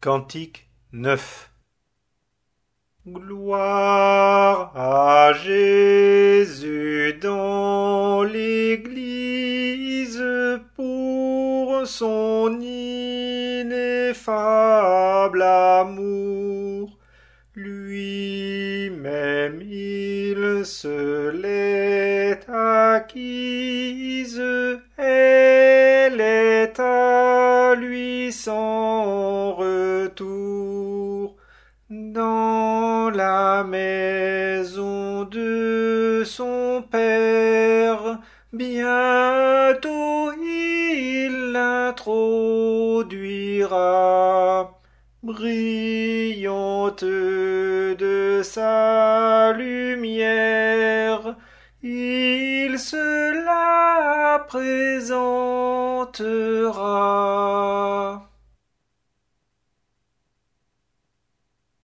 Cantique 9. Gloire à Jésus dans l'Église pour son ineffable amour. Lui-même il se l'est acquise, elle est à lui sans retour. Dans la maison de son Père, bientôt il l'introduira, brillante de sa lumière, il se la présentera.